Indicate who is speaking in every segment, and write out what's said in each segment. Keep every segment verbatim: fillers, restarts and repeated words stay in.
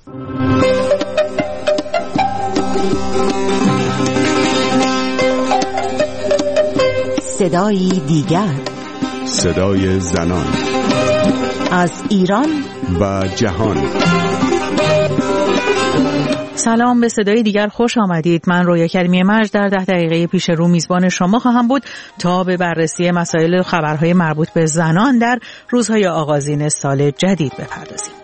Speaker 1: صدای دیگر،
Speaker 2: صدای زنان
Speaker 1: از ایران
Speaker 2: و جهان.
Speaker 3: سلام، به صدای دیگر خوش آمدید. من رویا کریمی مرج در ده دقیقه پیش رو میزبان شما خواهم بود تا به بررسی مسائل و خبرهای مربوط به زنان در روزهای آغازین سال جدید بپردازیم.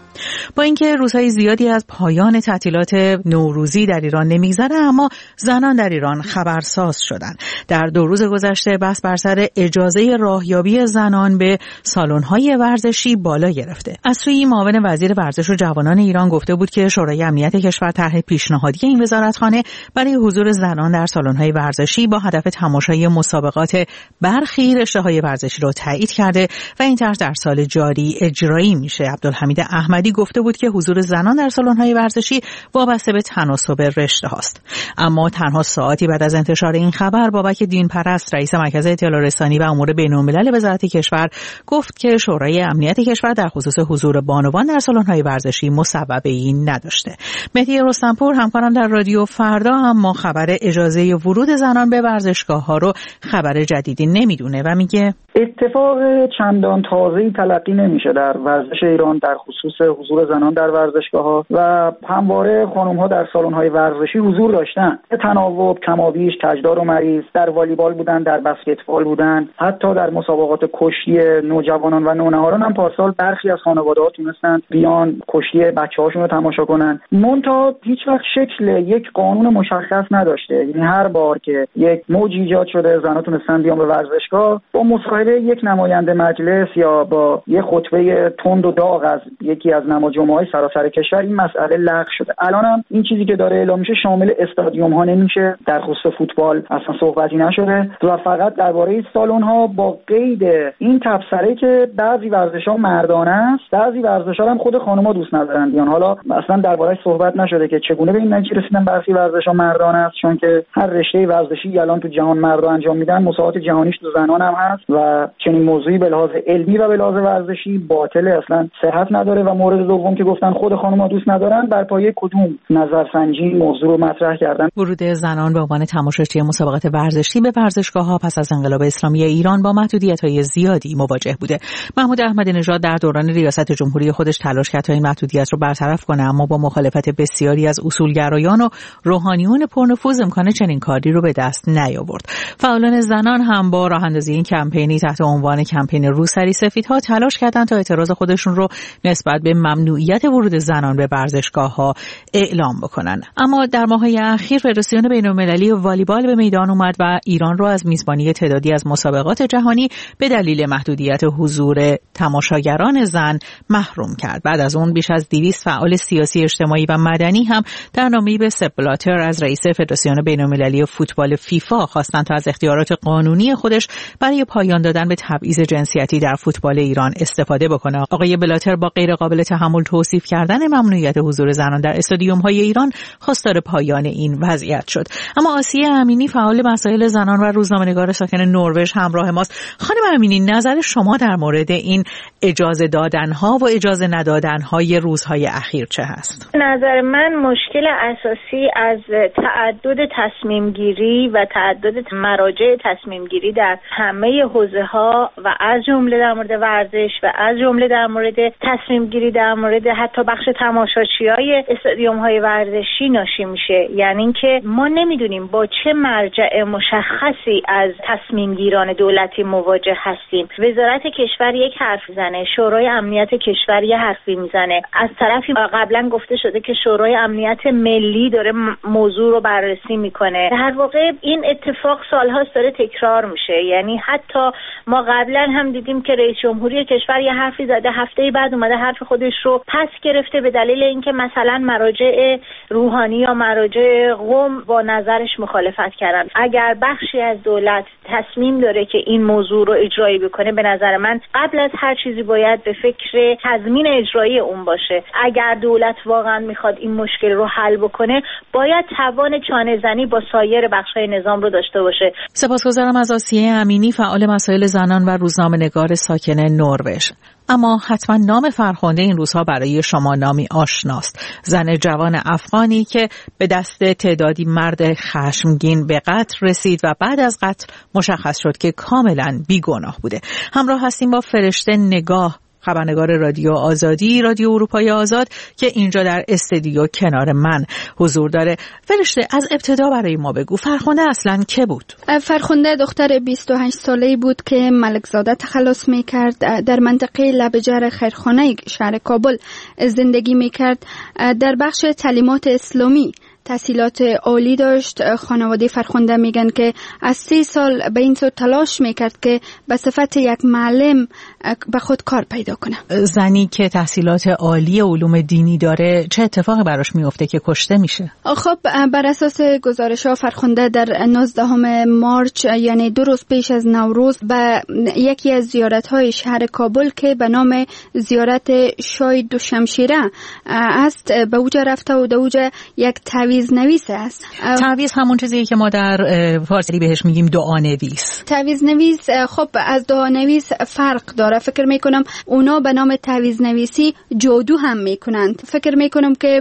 Speaker 3: با اینکه روزهای زیادی از پایان تعطیلات نوروزی در ایران نمیگذره، اما زنان در ایران خبرساز شدن. در دو روز گذشته بحث بر سر اجازه راهیابی زنان به سالن‌های ورزشی بالا گرفته. از سوی معاون وزیر ورزش و جوانان ایران گفته بود که شورای امنیت کشور طرح پیشنهادی این وزارتخانه برای حضور زنان در سالن‌های ورزشی با هدف تماشای مسابقات برخی رشته‌های ورزشی را تایید کرده و این طرح در سال جاری اجرایی میشه. عبدالحمید احمدی گفته بود که حضور زنان در سالن‌های ورزشی وابسته به تناسب رشته هاست. اما تنها ساعتی بعد از انتشار این خبر، بابک دینپرست رئیس مرکز اطلاع رسانی و امور بین‌الملل وزارت کشور گفت که شورای امنیت کشور در خصوص حضور بانوان در سالن‌های ورزشی مصوبه‌ای نداشته. مهدی رستمپور همکارم در رادیو فردا اما خبر اجازه ورود زنان به ورزشگاه‌ها رو خبر جدیدی نمیدونه و میگه
Speaker 4: اتفاق چندان تازه‌ای تلقی نمیشه در ورزش ایران در خصوص حضور زنان در ورزشگاه‌ها و همواره خانم‌ها در سالن‌های ورزشی حضور داشتن. تناوب کمابیش کجدار و مریض در والیبال بودن، در بسکتبال بودن، حتی در مسابقات کشتی نوجوانان و نونهاران هم پارسال برخی از خانواده‌ها تونستن بیان کشتی بچه‌هاشون رو تماشا کنن. منتها هیچ وقت شکل یک قانون مشخص نداشته. یعنی هر بار که یک موج ایجاد شده، زن‌ها تونستن بیان به ورزشگاه، با مصاحبه یک نماینده مجلس یا با یک خطبه تند و داغ از یکی از نماز جمعه‌های سراسر کشور این مسئله لغو شده. الان هم این چیزی که داره اعلام میشه شامل استادیوم ها نمیشه. در خصوص فوتبال اصلا صحبتی نشده و فقط درباره سالن ها با قید این تبصره که بعضی ورزش‌ها مردانه است، بعضی ورزش‌ها هم خود خانم‌ها دوست ندارن بیان. حالا اصلا درباره‌اش صحبت نشده که چگونه به این نتیجه رسیدن برخی ورزش‌ها مردانه است، چون که هر رشته ورزشی الان تو جهان مردا انجام میدن، مسابقات جهانیش تو زنان هم هست و چنین موضوعی به لحاظ علمی و به لحاظ ورزشی باطل، اصلا صحت نداره. و مورد دوم که گفتن خود خانم‌ها دوست ندارن، بر پایه کدوم نظرسنجی موضوع رو مطرح کردن؟
Speaker 3: ورود زنان به عنوان تماشاچی مسابقات ورزشی به ورزشگاه‌ها پس از انقلاب اسلامی ایران با محدودیت‌های زیادی مواجه بوده. محمود احمدی نژاد در دوران ریاست جمهوری خودش تلاش کرد تا این محدودیت رو برطرف کنه، اما با مخالفت بسیاری از اصولگرایان و روحانیون پرنفوذ امکان چنین کاری رو به دست نیاورد. فعالان زنان هم با راه‌اندازی این کمپینی تحت عنوان کمپین روسری سفیدها تلاش کردند تا اعتراض خودشون رو نسبت به ممنوعیت ورود زنان به ورزشگاه‌ها اعلام بکنن. اما در ماه‌های اخیر فدراسیون بین‌المللی والیبال به میدان اومد و ایران رو از میزبانی تعدادی از مسابقات جهانی به دلیل محدودیت حضور تماشاگران زن محروم کرد. بعد از اون بیش از دویست فعال سیاسی، اجتماعی و مدنی هم در نامه‌ای به سپ بلاتر از رئیس فدراسیون بین‌المللی فوتبال فیفا خواستند تا از اختیارات قانونی خودش برای پایان دادن به تبعیض جنسیتی در فوتبال ایران استفاده بکنه. آقای بلاتر با غیر قابل تحمل توصیف کردن ممنوعیت حضور زنان در استادیوم‌های ایران خواستار پایان این وضعیت شد. اما آسیه امینی فعال مسائل زنان و روزنامه‌نگار ساکن نروژ همراه ماست. خانم امینی، نظر شما در مورد این اجازه دادن‌ها و اجازه ندادن‌های روزهای اخیر چه هست؟
Speaker 5: نظر من مشکل اساسی از تعدد تصمیم گیری و تعدد مراجع تصمیم گیری در همه حوزه‌ها و از جمله در مورد ورزش و از جمله در مورد تصمیم گیری در مورد حتی بخش تماشاچیای استادیوم‌های ورزشی ناشی میشه. یعنی اینکه ما نمیدونیم با چه مرجع مشخصی از تصمیم گیران دولتی مواجه هستیم. وزارت کشور یک حرف زنه، شورای امنیت کشور یک حرفی میزنه. از طرفی قبلا گفته شده که شورای امنیت ملی داره موضوع رو بررسی میکنه. در واقع این اتفاق سالهاست داره تکرار میشه. یعنی حتی ما قبلا هم دیدیم که رئیس جمهوری کشور یه حرفی زده، هفته بعد اومده حرف خودش رو پس گرفته به دلیل اینکه مثلا مراجع روحانی یا مراجع قم با نظرش مخالفت کردن. اگر بخشی از دولت تصمیم داره که این موضوع رو اجرایی بکنه، به نظر من قبل از هر چیزی باید به فکر تضمین اجرایی اون باشه. اگر دولت واقعا میخواد این مشکل رو حل بکنه، باید توان چانه زنی با سایر بخش‌های نظام رو داشته باشه.
Speaker 3: سپاسگزارم از آسیه امینی، فعال مسائل زنان و روزنامه‌نگار ساکن نروژ. اما حتما نام فرخنده این روزها برای شما نامی آشناست. زن جوان افغانی که به دست تعدادی مرد خشمگین به قتل رسید و بعد از قتل مشخص شد که کاملا بیگناه بوده. همراه هستیم با فرشته نگاه، خبرنگار رادیو آزادی، رادیو اروپای آزاد، که اینجا در استودیو کنار من حضور داره. فرشته، از ابتدا برای ما بگو فرخنده اصلا که بود؟
Speaker 6: فرخنده دختر بیست و هشت ساله‌ای بود که ملکزاده تخلص میکرد. در منطقه لبجر خیرخانه شهر کابل زندگی میکرد. در بخش تعلیمات اسلامی تحصیلات عالی داشت. خانواده فرخنده میگن که از سه سال به این صورت تلاش میکرد که به صفت یک معلم به خود کار پیدا کنه.
Speaker 3: زنی که تحصیلات عالی علوم دینی داره چه اتفاقی براش میفته که کشته میشه؟
Speaker 6: خب بر اساس گزارش ها فرخنده در نوزدهم مارچ، یعنی دو روز پیش از نوروز، به یکی از زیارت های شهر کابل که به نام زیارت شای دو شمشیره است به اوجا رفته و در اوجا یک تعویض نویس است.
Speaker 3: تعویض همون چیزیه که ما در فارسی بهش میگیم دعا نویس.
Speaker 6: تعویض نویس خب از دعا نویس فرق داره. فکر میکنم اونا به نام تعویض نویسی جادو هم میکنند. فکر میکنم که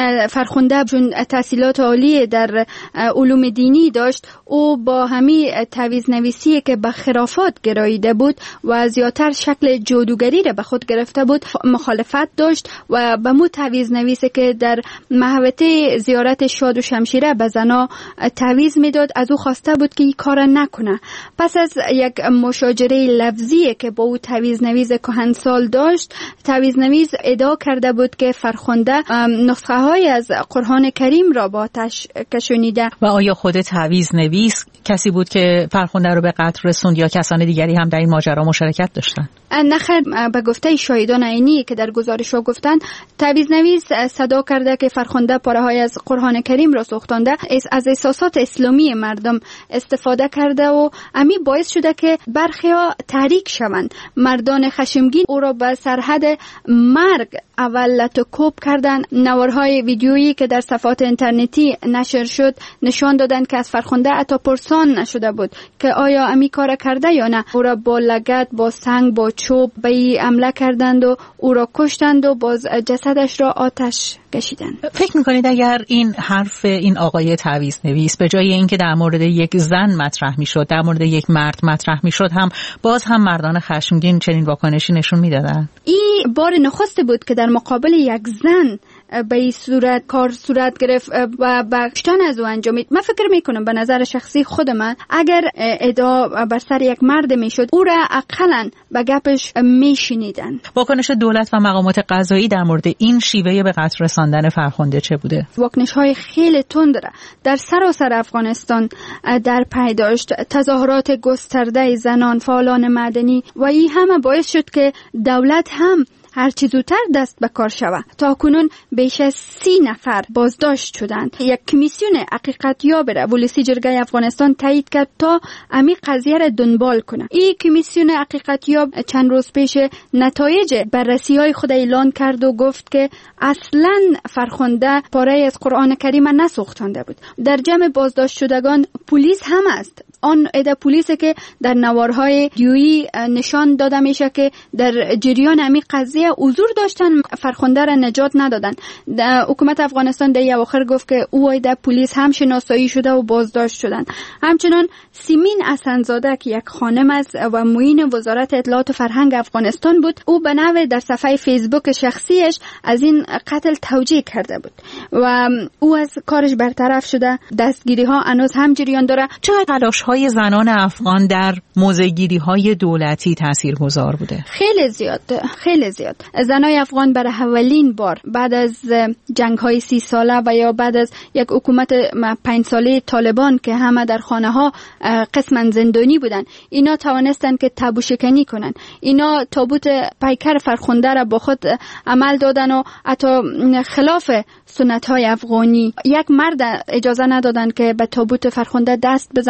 Speaker 6: فرخنده چون تحصیلات عالی در علوم دینی داشت، او با همین تعویض نویسی که به خرافات گراییده بود و زیادتر شکل جادوگری را به خود گرفته بود مخالفت داشت و به مو تعویض نویسی که در محوطه زیارت شاد و شمشیره به زنا تعویض میداد، از او خواسته بود که این کار نکنه. پس از یک مشاجره لفظی که با او تعویض نویس کهنسال داشت، تعویض نویس ادعا کرده بود که فرخنده نسخه های از قرآن کریم را با آتش کشانیده.
Speaker 3: و آیا خود تعویض نویس کسی بود که فرخنده رو به قتل رسوند یا کسان دیگری هم در این ماجرا مشارکت داشتن؟
Speaker 6: نخیر، به گفته شاهدان عینی که در گزارش ها گفتن، تعویض نویس صدا کرده که فرخنده پاره های از قرآن کریم را سوختانده، از احساسات اسلامی مردم استفاده کرده و امی باعث شده که برخی ها تحریک شوند. مردان خشمگین او را به سرحد مرگ اول لطوکوب کردن. نوارهای ویدیویی که در صفحات اینترنتی نشر شد نشان دادند که از فرخنده حتی پرسان نشده بود که آیا امی کار کرده یا نه. او را با لگد، با سنگ، با چوب به ای حمله کردند و او را کشتند و باز جسدش را آتش کشیدند.
Speaker 3: فکر میکنید اگر این حرف این آقای تعویض نویس به جای اینکه در مورد یک زن مطرح میشد، در مورد یک مرد مطرح میشد، هم باز هم مردان خشمگین چنین واکنشی نشون میدادن؟
Speaker 6: این بار نخسته بود که در مقابل یک زن به این صورت کار صورت گرفت و با کشتن از او انجامید. من فکر میکنم به نظر شخصی خود من اگر ادعا بر سر یک مرد میشد، او را اقلاً به گپش میشنیدن.
Speaker 3: واکنش دولت و مقامات قضایی در مورد این شیوه به قتل رساندن فرخنده چه بوده؟
Speaker 6: واکنش های خیلی تند را در سراسر افغانستان در پی داشت. تظاهرات گسترده زنان، فعالان مدنی و این همه باعث شد که دولت هم هر چی زودتر دست به کار شود. تا کنون بیش از سی نفر بازداشت شدند. یک کمیسیون حقیقتیاب را ولسی جرگه افغانستان تایید کرد تا امی قضیه را دنبال کنه. این کمیسیون حقیقتیاب چند روز پیش نتایج بررسی‌های خود اعلان کرد و گفت که اصلاً فرخنده پاره از قرآن کریم نسوختانده بود. در جمع بازداشت شدگان پلیس هم است. آن عده پلیس که در نوارهای دیویی نشان داده میشه که در جریان امی قضیه حضور داشتن، فرخنده را نجات ندادن. حکومت افغانستان در اواخر گفت که او عده پلیس هم شناسایی شده و بازداشت شدن. همچنان سیمین اسنزاده که یک خانم است و معین وزارت اطلاعات و فرهنگ افغانستان بود، او به نوع در صفحه فیسبوک شخصیش از این قتل توجیه کرده بود و او از کارش برطرف شده. دستگیری ها هنوز هم جریان داره.
Speaker 3: چقدر تلاش های زنان افغان در موضع‌گیری های دولتی تاثیرگذار بوده؟
Speaker 6: خیلی زیاد، خیلی زیاد. زنای افغان برای اولین بار بعد از جنگ های سی ساله و یا بعد از یک حکومت پنج ساله طالبان که همه در خانه ها قسماً زندانی بودن، اینا توانستن که تابو شکنی کنن. اینا تابوت پیکر فرخنده را با خود عمل دادن و حتی خلاف سنت های افغانی یک مرد اجازه ندادن که به تابوت فرخنده دست بزنن.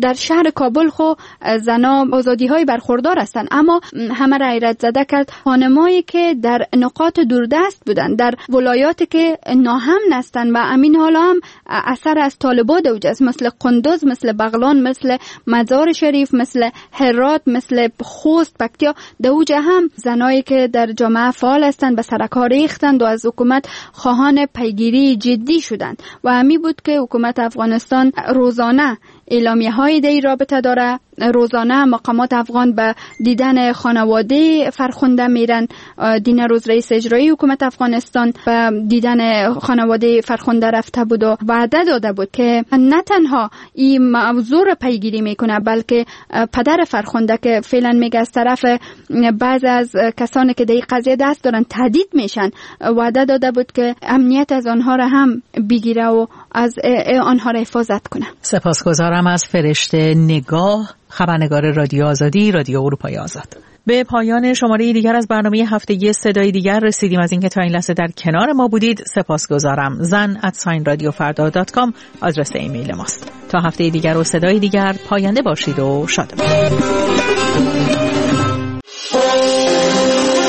Speaker 6: در شهر کابل خو زنا آزادی های برخوردار هستند، اما همه را حیرت زده کرد خانمایی که در نقاط دوردست بودن، در ولایاتی که ناامن هستند و امین حالا هم اثر از طالبان اوجاست، مثل قندوز، مثل بغلان، مثل مزار شریف، مثل هرات، مثل خوست، پکتیا، دوجه هم زنایی که در جامعه فعال هستند به سرکار ریختند و از حکومت خواهان پیگیری جدی شدند و همین بود که حکومت افغانستان روزانه اعلامیه های در این رابطه داره. روزانه مقامات افغان به دیدن خانواده فرخنده میرن. دین روز رئیس اجرایی حکومت افغانستان به دیدن خانواده فرخنده رفته بود و وعده داده بود که نه تنها این موضوع را پیگیری میکنه، بلکه پدر فرخنده که فعلا میگه از طرف بعض از کسانی که در این قضیه دست دارن تهدید میشن، وعده داده بود که امنیت از آنها را هم بگیره و از آنها را حفاظت کنه.
Speaker 3: سپاسگزارم از فرشته نگاه، خبرنگار رادیو آزادی، رادیو اروپای آزاد. به پایان شماره دیگر از برنامه هفتگی صدای دیگر رسیدیم. از اینکه تا این لحظه در کنار ما بودید سپاسگزارم. زن ات ساین رادیو فردا دات کام آدرس ایمیل ماست. تا هفته دیگر و صدای دیگر پاینده باشید و شاد باشید.